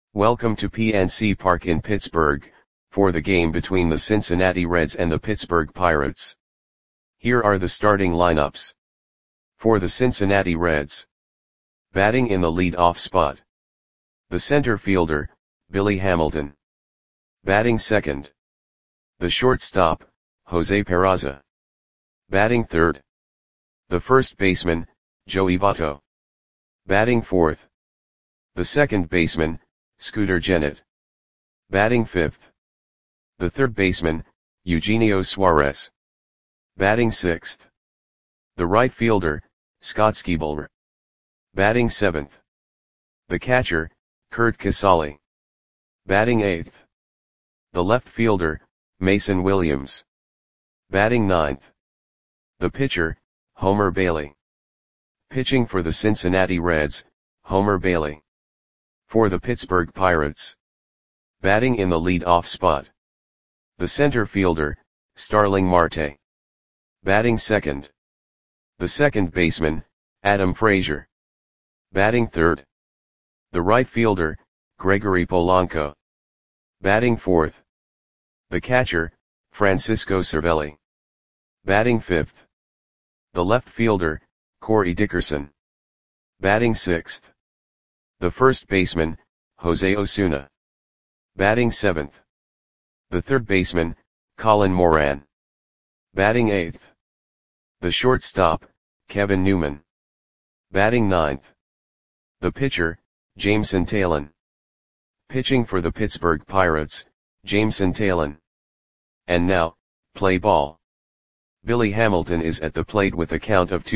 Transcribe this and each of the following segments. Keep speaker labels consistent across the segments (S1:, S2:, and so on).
S1: Welcome to PNC Park in Pittsburgh, for the game between the Cincinnati Reds and the Pittsburgh Pirates. Here are the starting lineups. For the Cincinnati Reds. Batting in the lead-off spot. The center fielder, Billy Hamilton. Batting second. The shortstop, Jose Peraza. Batting third. The first baseman, Joey Votto. Batting fourth. The second baseman, Scooter Gennett. Batting fifth. The third baseman, Eugenio Suarez. Batting sixth. The right fielder, Scott Skiebler. Batting seventh. The catcher, Curt Casali. Batting eighth. The left fielder, Mason Williams. Batting ninth. The pitcher, Homer Bailey. Pitching for the Cincinnati Reds, Homer Bailey. For the Pittsburgh Pirates. Batting in the lead-off spot. The center fielder, Starling Marte. Batting second. The second baseman, Adam Frazier. Batting third. The right fielder, Gregory Polanco. Batting fourth. The catcher, Francisco Cervelli. Batting fifth. The left fielder, Corey Dickerson. Batting sixth. The first baseman, Jose Osuna. Batting seventh. The third baseman, Colin Moran. Batting eighth. The shortstop, Kevin Newman. Batting ninth. The pitcher, Jameson Taillon. Pitching for the Pittsburgh Pirates, Jameson Taillon. And now, play ball. Billy Hamilton is at the plate with a count of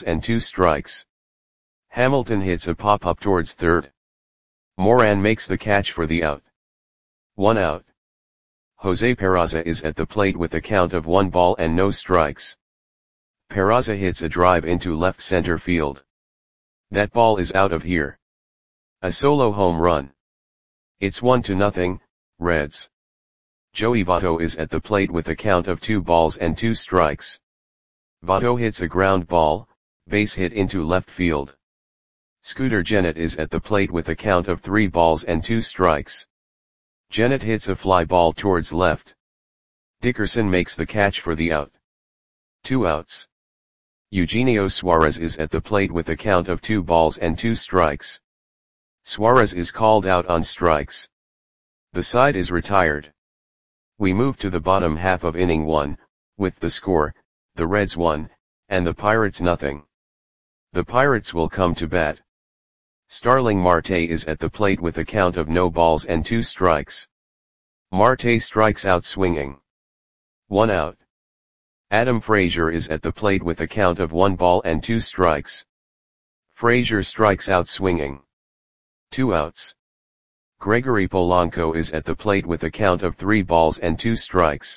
S1: 2-2. Hamilton hits a pop-up towards third. Moran makes the catch for the out. 1 out. Jose Peraza is at the plate with a count of 1-0. Peraza hits a drive into left center field. That ball is out of here. A solo home run. It's 1-0, Reds. Joey Votto is at the plate with a count of 2-2. Votto hits a ground ball, base hit into left field. Scooter Gennett is at the plate with a count of 3-2. Gennett hits a fly ball towards left. Dickerson makes the catch for the out. 2 outs. Eugenio Suarez is at the plate with a count of 2-2. Suarez is called out on strikes. The side is retired. We move to the bottom half of inning 1, with the score, the Reds 1, and the Pirates nothing. The Pirates will come to bat. Starling Marte is at the plate with a count of 0-2. Marte strikes out swinging. 1 out. Adam Frazier is at the plate with a count of 1-2. Frazier strikes out swinging. 2 outs. Gregory Polanco is at the plate with a count of 3-2.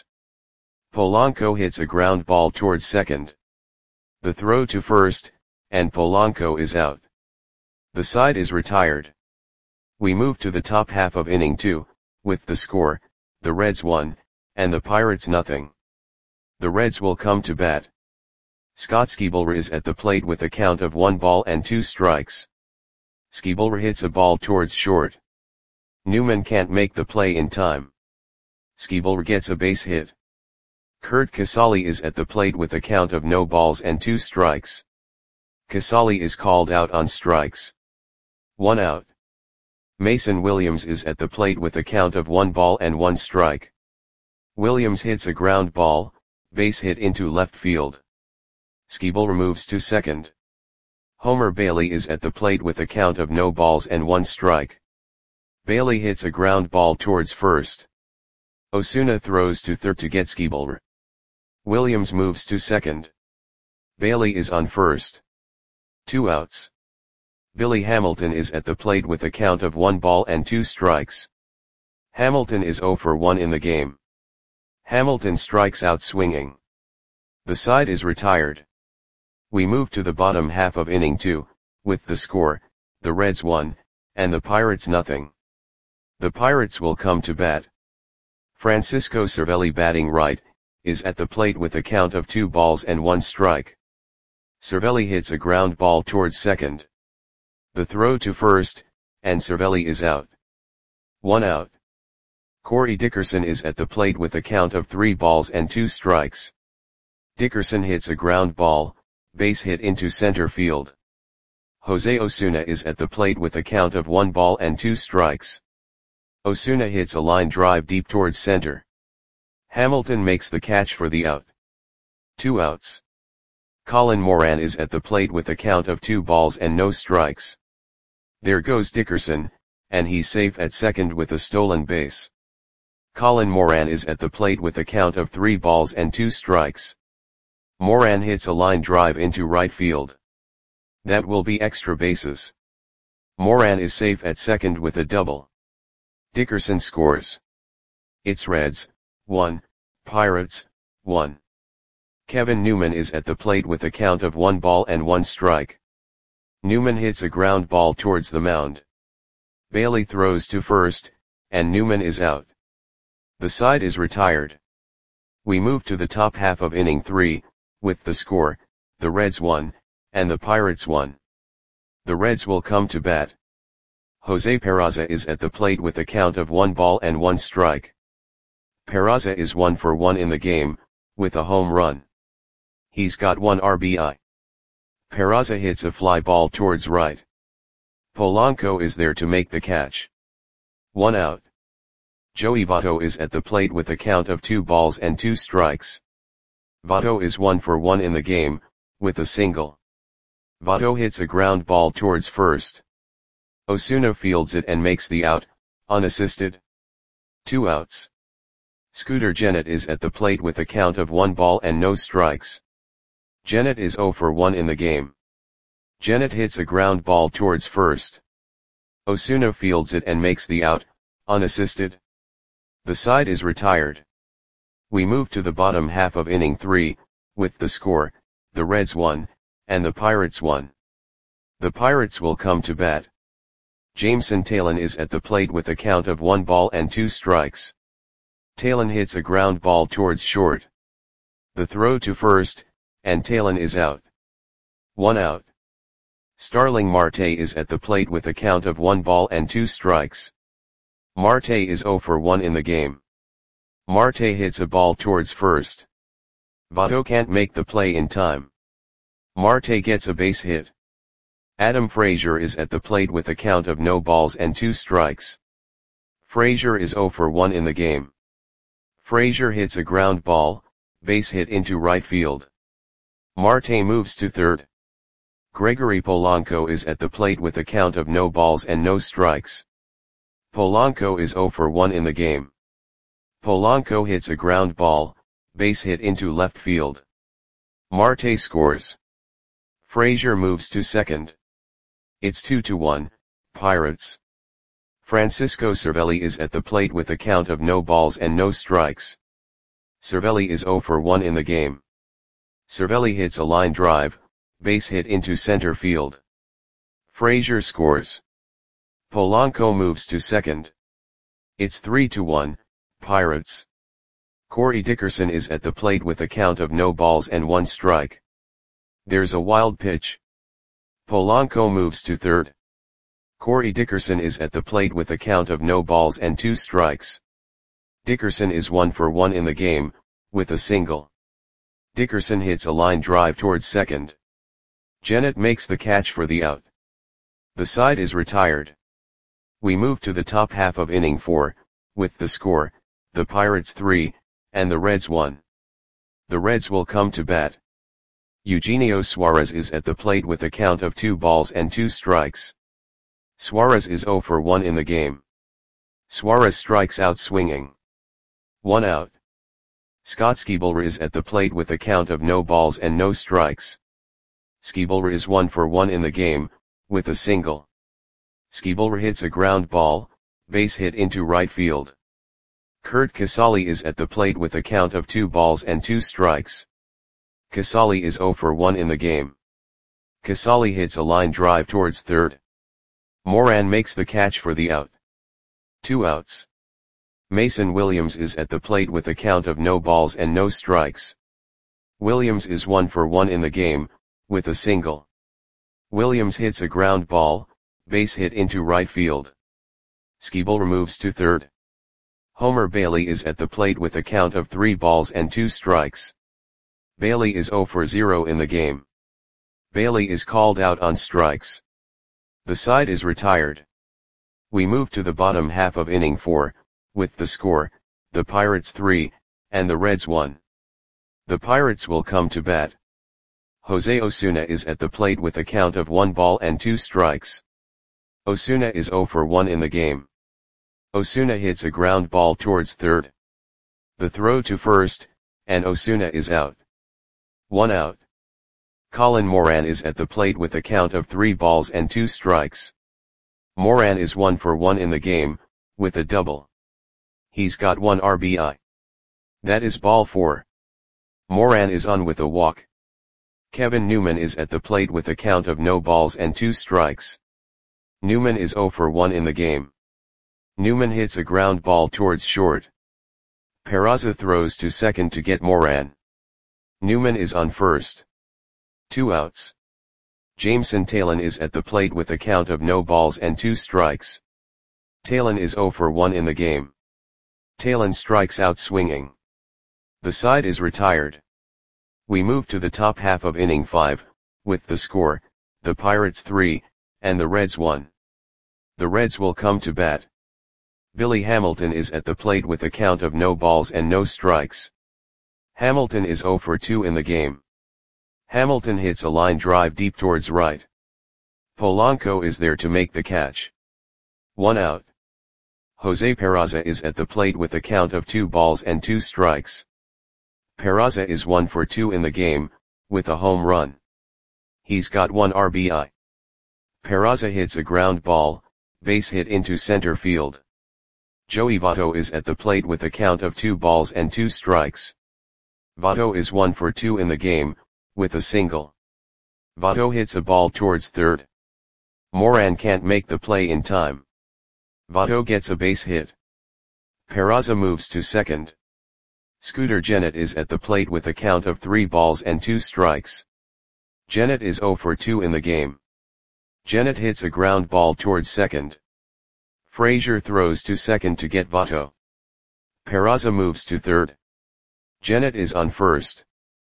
S1: Polanco hits a ground ball towards second. The throw to first, and Polanco is out. The side is retired. We move to the top half of inning 2, with the score, the Reds 1, and the Pirates nothing. The Reds will come to bat. Scott Skiebler is at the plate with a count of 1-2. Skiebler hits a ball towards short. Newman can't make the play in time. Skiebler gets a base hit. Curt Casali is at the plate with a count of 0-2. Casali is called out on strikes. 1 out. Mason Williams is at the plate with a count of 1-1. Williams hits a ground ball, base hit into left field. Skiebler moves to second. Homer Bailey is at the plate with a count of 0-1. Bailey hits a ground ball towards first. Osuna throws to third to get Skiebler. Williams moves to second. Bailey is on first. 2 outs. Billy Hamilton is at the plate with a count of 1-2. Hamilton is 0 for 1 in the game. Hamilton strikes out swinging. The side is retired. We move to the bottom half of inning 2, with the score, the Reds 1, and the Pirates nothing. The Pirates will come to bat. Francisco Cervelli batting right, is at the plate with a count of 2-1. Cervelli hits a ground ball towards second. The throw to first, and Cervelli is out. 1 out. Corey Dickerson is at the plate with a count of 3 balls and 2 strikes. Dickerson hits a ground ball, base hit into center field. Jose Osuna is at the plate with a count of 1 ball and 2 strikes. Osuna hits a line drive deep towards center. Hamilton makes the catch for the out. 2 outs. Colin Moran is at the plate with a count of 2 balls and no strikes. There goes Dickerson, and he's safe at second with a stolen base. Colin Moran is at the plate with a count of 3 balls and 2 strikes. Moran hits a line drive into right field. That will be extra bases. Moran is safe at second with a double. Dickerson scores. It's Reds, 1, Pirates, 1. Kevin Newman is at the plate with a count of 1 ball and 1 strike. Newman hits a ground ball towards the mound. Bailey throws to first, and Newman is out. The side is retired. We move to the top half of inning 3, with the score, the Reds 1, and the Pirates 1. The Reds will come to bat. Jose Peraza is at the plate with a count of 1 ball and 1 strike. Peraza is 1 for 1 in the game, with a home run. He's got 1 RBI. Peraza hits a fly ball towards right. Polanco is there to make the catch. 1 out. Joey Votto is at the plate with a count of 2 balls and 2 strikes. Votto is 1 for 1 in the game, with a single. Votto hits a ground ball towards first. Osuna fields it and makes the out, unassisted. 2 outs. Scooter Gennett is at the plate with a count of 1 ball and no strikes. Gennett is 0 for 1 in the game. Gennett hits a ground ball towards first. Osuna fields it and makes the out, unassisted. The side is retired. We move to the bottom half of inning 3, with the score, the Reds 1, and the Pirates 1. The Pirates will come to bat. Jameson Taillon is at the plate with a count of 1 ball and 2 strikes. Taillon hits a ground ball towards short. The throw to first, and Taillon is out. 1 out. Starling Marte is at the plate with a count of 1 ball and 2 strikes. Marte is 0 for 1 in the game. Marte hits a ball towards first. Votto can't make the play in time. Marte gets a base hit. Adam Frazier is at the plate with a count of no balls and 2 strikes. Frazier is 0 for 1 in the game. Frazier hits a ground ball, base hit into right field. Marte moves to third. Gregory Polanco is at the plate with a count of no balls and no strikes. Polanco is 0 for 1 in the game. Polanco hits a ground ball, base hit into left field. Marte scores. Frazier moves to second. It's 2-1, Pirates. Francisco Cervelli is at the plate with a count of no balls and no strikes. Cervelli is 0 for 1 in the game. Cervelli hits a line drive, base hit into center field. Frazier scores. Polanco moves to second. It's 3-1, Pirates. Corey Dickerson is at the plate with a count of no balls and 1 strike. There's a wild pitch. Polanco moves to third. Corey Dickerson is at the plate with a count of no balls and 2 strikes. Dickerson is 1 for 1 in the game, with a single. Dickerson hits a line drive towards second. Gennett makes the catch for the out. The side is retired. We move to the top half of inning 4, with the score, the Pirates 3, and the Reds 1. The Reds will come to bat. Eugenio Suarez is at the plate with a count of 2 balls and 2 strikes. Suarez is 0 for 1 in the game. Suarez strikes out swinging. 1 out. Scott Skibalra is at the plate with a count of no balls and no strikes. Skibalra is 1 for 1 in the game, with a single. Skibalra hits a ground ball, base hit into right field. Curt Casali is at the plate with a count of 2 balls and 2 strikes. Casali is 0 for 1 in the game. Casali hits a line drive towards third. Moran makes the catch for the out. 2 outs. Mason Williams is at the plate with a count of no balls and no strikes. Williams is 1 for 1 in the game, with a single. Williams hits a ground ball, base hit into right field. Schebel moves to third. Homer Bailey is at the plate with a count of 3 balls and 2 strikes. Bailey is 0 for 0 in the game. Bailey is called out on strikes. The side is retired. We move to the bottom half of inning 4, with the score, the Pirates 3, and the Reds 1. The Pirates will come to bat. Jose Osuna is at the plate with a count of 1 ball and 2 strikes. Osuna is 0 for 1 in the game. Osuna hits a ground ball towards third. The throw to first, and Osuna is out. 1 out. Colin Moran is at the plate with a count of 3 balls and 2 strikes. Moran is 1 for 1 in the game, with a double. He's got 1 RBI. That is ball 4. Moran is on with a walk. Kevin Newman is at the plate with a count of no balls and 2 strikes. Newman is 0 for 1 in the game. Newman hits a ground ball towards short. Peraza throws to second to get Moran. Newman is on first. 2 outs. Jameson Taillon is at the plate with a count of no balls and 2 strikes. Taillon is 0 for 1 in the game. Taillon strikes out swinging. The side is retired. We move to the top half of inning 5, with the score, the Pirates 3, and the Reds 1. The Reds will come to bat. Billy Hamilton is at the plate with a count of no balls and no strikes. Hamilton is 0 for 2 in the game. Hamilton hits a line drive deep towards right. Polanco is there to make the catch. 1 out. Jose Peraza is at the plate with a count of 2 balls and 2 strikes. Peraza is 1 for 2 in the game, with a home run. He's got 1 RBI. Peraza hits a ground ball, base hit into center field. Joey Votto is at the plate with a count of 2 balls and 2 strikes. Votto is 1 for 2 in the game, with a single. Votto hits a ball towards third. Moran can't make the play in time. Votto gets a base hit. Peraza moves to second. Scooter Gennett is at the plate with a count of 3 balls and 2 strikes. Gennett is 0 for 2 in the game. Gennett hits a ground ball towards second. Frazier throws to second to get Votto. Peraza moves to third. Gennett is on first.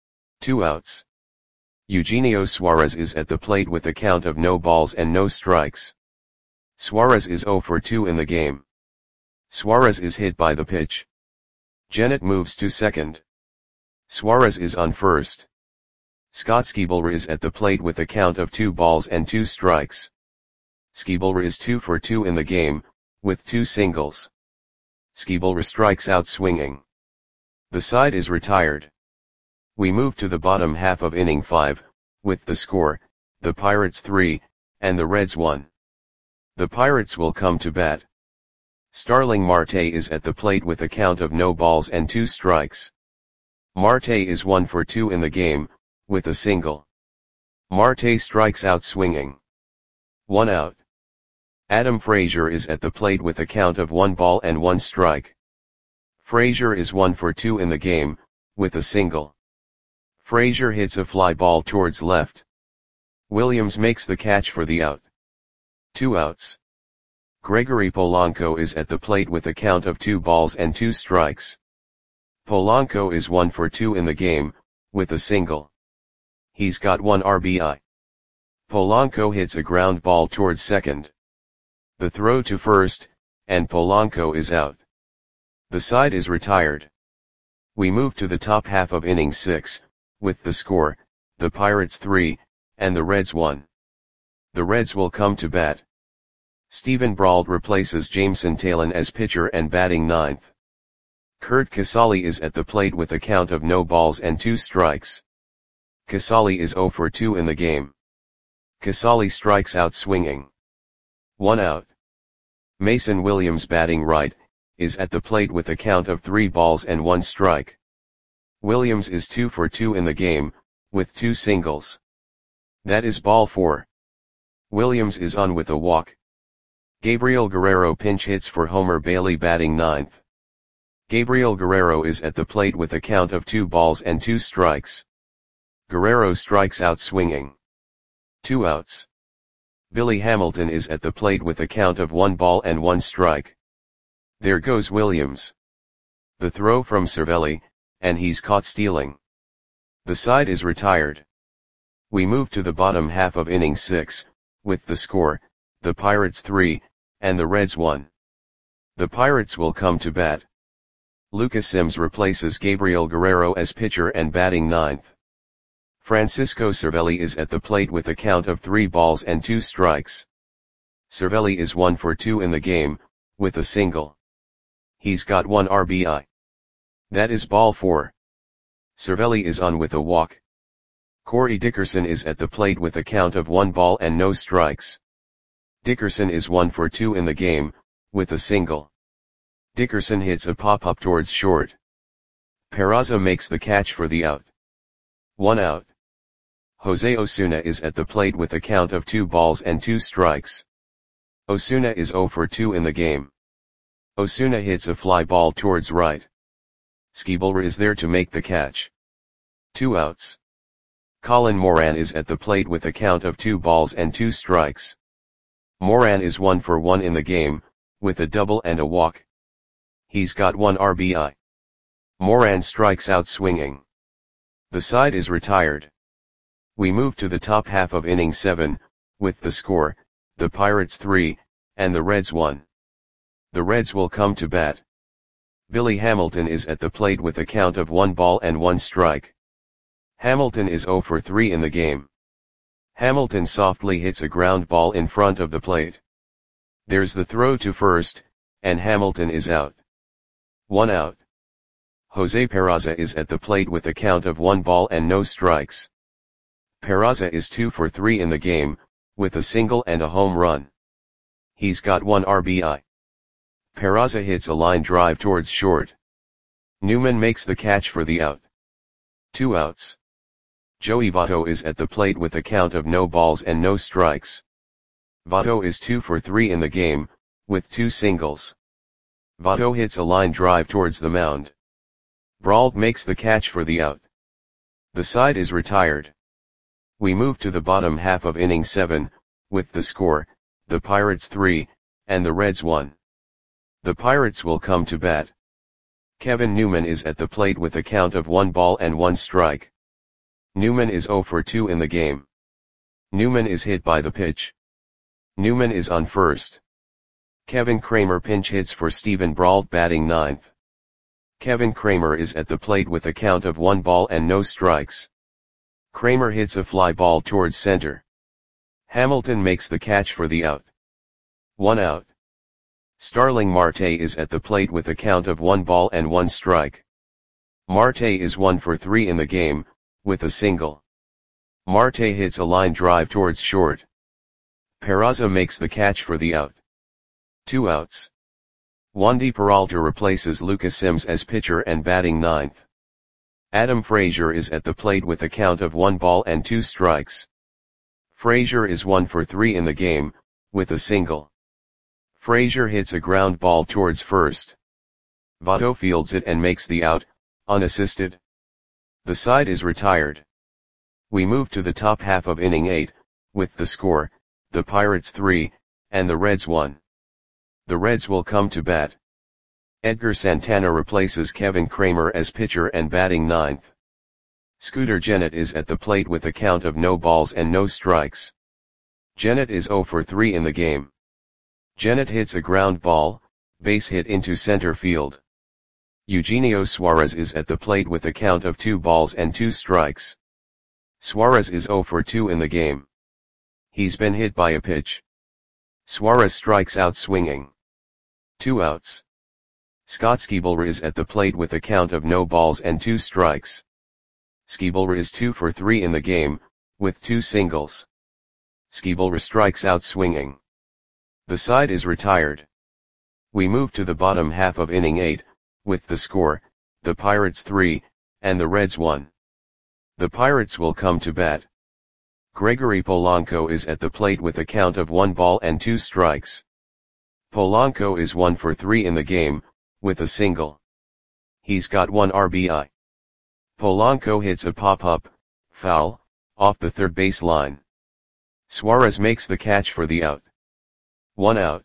S1: 2 outs. Eugenio Suarez is at the plate with a count of no balls and no strikes. Suarez is 0 for 2 in the game. Suarez is hit by the pitch. Gennett moves to second. Suarez is on first. Scott Schebel is at the plate with a count of 2 balls and 2 strikes. Schebel is 2 for 2 in the game, with 2 singles. Schebel strikes out swinging. The side is retired. We move to the bottom half of inning 5, with the score, the Pirates 3, and the Reds 1. The Pirates will come to bat. Starling Marte is at the plate with a count of no balls and 2 strikes. Marte is 1 for 2 in the game, with a single. Marte strikes out swinging. 1 out. Adam Frazier is at the plate with a count of 1 ball and 1 strike. Frazier is 1 for 2 in the game, with a single. Frazier hits a fly ball towards left. Williams makes the catch for the out. 2 outs. Gregory Polanco is at the plate with a count of 2 balls and 2 strikes. Polanco is 1 for 2 in the game, with a single. He's got 1 RBI. Polanco hits a ground ball towards second. The throw to first, and Polanco is out. The side is retired. We move to the top half of inning 6, with the score, the Pirates 3, and the Reds 1. The Reds will come to bat. Steven Brault replaces Jameson Taillon as pitcher and batting ninth. Curt Casali is at the plate with a count of no balls and 2 strikes. Casali is 0 for 2 in the game. Casali strikes out swinging. 1 out. Mason Williams, batting right, is at the plate with a count of 3 balls and 1 strike. Williams is 2 for 2 in the game, with 2 singles. That is ball 4. Williams is on with a walk. Gabriel Guerrero pinch hits for Homer Bailey, batting ninth. Gabriel Guerrero is at the plate with a count of 2 balls and 2 strikes. Guerrero strikes out swinging. 2 outs. Billy Hamilton is at the plate with a count of 1 ball and 1 strike. There goes Williams. The throw from Cervelli, and he's caught stealing. The side is retired. We move to the bottom half of inning 6, with the score, the Pirates 3, and the Reds 1. The Pirates will come to bat. Lucas Sims replaces Gabriel Guerrero as pitcher and batting ninth. Francisco Cervelli is at the plate with a count of 3 balls and 2 strikes. Cervelli is 1 for 2 in the game, with a single. He's got 1 RBI. That is ball 4. Cervelli is on with a walk. Corey Dickerson is at the plate with a count of 1 ball and no strikes. Dickerson is 1 for 2 in the game, with a single. Dickerson hits a pop-up towards short. Peraza makes the catch for the out. 1 out. Jose Osuna is at the plate with a count of 2 balls and 2 strikes. Osuna is 0 for 2 in the game. Osuna hits a fly ball towards right. Skibelra is there to make the catch. 2 outs. Colin Moran is at the plate with a count of 2 balls and 2 strikes. Moran is 1 for 1 in the game, with a double and a walk. He's got 1 RBI. Moran strikes out swinging. The side is retired. We move to the top half of inning 7, with the score, the Pirates 3, and the Reds 1. The Reds will come to bat. Billy Hamilton is at the plate with a count of 1 ball and 1 strike. Hamilton is 0 for 3 in the game. Hamilton softly hits a ground ball in front of the plate. There's the throw to first, and Hamilton is out. 1 out. Jose Peraza is at the plate with a count of 1 ball and no strikes. Peraza is 2 for 3 in the game, with a single and a home run. He's got 1 RBI. Peraza hits a line drive towards short. Newman makes the catch for the out. 2 outs. Joey Votto is at the plate with a count of no balls and no strikes. Votto is 2 for 3 in the game, with 2 singles. Votto hits a line drive towards the mound. Brault makes the catch for the out. The side is retired. We move to the bottom half of inning 7, with the score, the Pirates 3, and the Reds 1. The Pirates will come to bat. Kevin Newman is at the plate with a count of 1 ball and 1 strike. Newman is 0 for 2 in the game. Newman is hit by the pitch. Newman is on first. Kevin Kramer pinch hits for Steven Brault batting ninth. Kevin Kramer is at the plate with a count of 1 ball and no strikes. Kramer hits a fly ball towards center. Hamilton makes the catch for the out. 1 out. Starling Marte is at the plate with a count of 1 ball and 1 strike. Marte is 1 for 3 in the game, with a single. Marte hits a line drive towards short. Peraza makes the catch for the out. 2 outs. Wandy Peralta replaces Lucas Sims as pitcher and batting ninth. Adam Frazier is at the plate with a count of 1 ball and 2 strikes. Frazier is 1 for 3 in the game, with a single. Frazier hits a ground ball towards first. Votto fields it and makes the out, unassisted. The side is retired. We move to the top half of inning 8, with the score, the Pirates 3, and the Reds 1. The Reds will come to bat. Edgar Santana replaces Kevin Kramer as pitcher and batting ninth. Scooter Gennett is at the plate with a count of no balls and no strikes. Gennett is 0 for 3 in the game. Gennett hits a ground ball, base hit into center field. Eugenio Suarez is at the plate with a count of 2 balls and 2 strikes. Suarez is 0 for 2 in the game. He's been hit by a pitch. Suarez strikes out swinging. 2 outs. Scott Skibelra is at the plate with a count of no balls and 2 strikes. Skibelra is 2 for 3 in the game, with 2 singles. Skibelra strikes out swinging. The side is retired. We move to the bottom half of inning 8, with the score, the Pirates 3, and the Reds 1. The Pirates will come to bat. Gregory Polanco is at the plate with a count of 1 ball and 2 strikes. Polanco is 1 for 3 in the game, with a single. He's got 1 RBI. Polanco hits a pop-up, foul, off the third base line. Suarez makes the catch for the out. 1 out.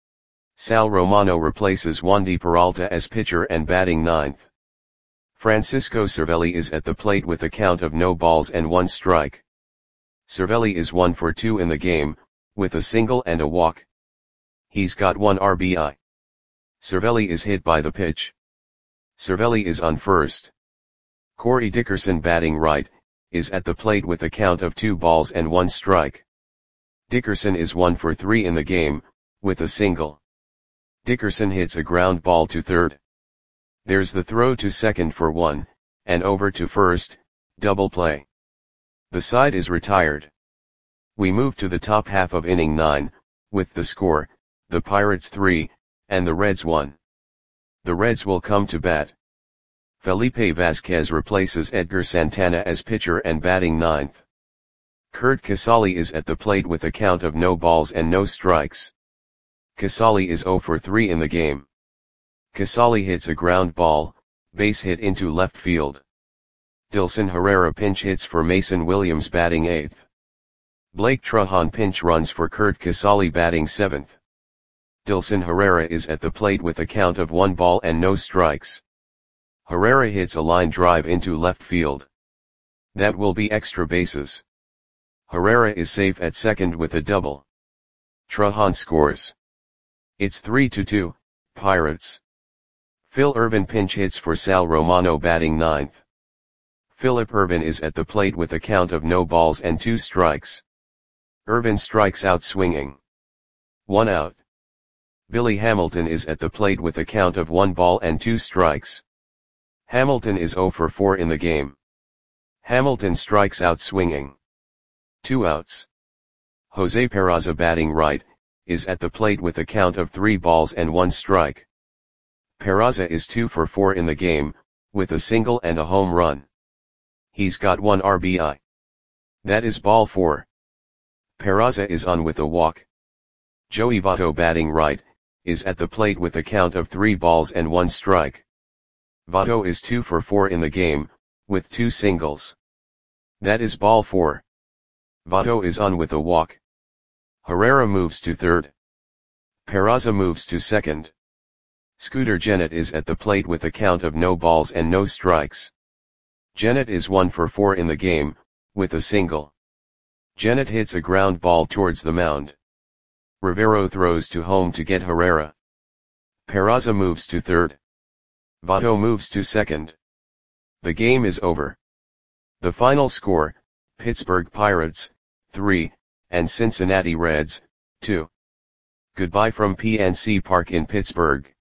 S1: Sal Romano replaces Wandy Peralta as pitcher and batting ninth. Francisco Cervelli is at the plate with a count of no balls and 1 strike. Cervelli is 1 for 2 in the game, with a single and a walk. He's got 1 RBI. Cervelli is hit by the pitch. Cervelli is on first. Corey Dickerson, batting right, is at the plate with a count of 2 balls and 1 strike. Dickerson is 1 for 3 in the game, with a single. Dickerson hits a ground ball to third. There's the throw to second for 1, and over to first, double play. The side is retired. We move to the top half of inning 9, with the score, the Pirates 3, and the Reds 1. The Reds will come to bat. Felipe Vasquez replaces Edgar Santana as pitcher and batting ninth. Curt Casali is at the plate with a count of no balls and no strikes. Casali is 0 for 3 in the game. Casali hits a ground ball, base hit into left field. Dilson Herrera pinch hits for Mason Williams, batting 8th. Blake Trahan pinch runs for Curt Casali, batting 7th. Dilson Herrera is at the plate with a count of 1 ball and no strikes. Herrera hits a line drive into left field. That will be extra bases. Herrera is safe at second with a double. Trahan scores. It's 3-2, Pirates. Phil Ervin pinch hits for Sal Romano, batting 9th. Philip Ervin is at the plate with a count of no balls and 2 strikes. Ervin strikes out swinging. 1 out. Billy Hamilton is at the plate with a count of 1 ball and 2 strikes. Hamilton is 0 for 4 in the game. Hamilton strikes out swinging. 2 outs. Jose Peraza, batting right, is at the plate with a count of 3 balls and 1 strike. Peraza is 2 for 4 in the game, with a single and a home run. He's got 1 RBI. That is ball 4. Peraza is on with a walk. Joey Votto, batting right, is at the plate with a count of 3 balls and 1 strike. Votto is 2 for 4 in the game, with 2 singles. That is ball 4. Votto is on with a walk. Herrera moves to third. Peraza moves to second. Scooter Gennett is at the plate with a count of no balls and no strikes. Gennett is 1 for 4 in the game, with a single. Gennett hits a ground ball towards the mound. Rivero throws to home to get Herrera. Peraza moves to third. Votto moves to second. The game is over. The final score, Pittsburgh Pirates, 3, and Cincinnati Reds, 2. Goodbye from PNC Park in Pittsburgh.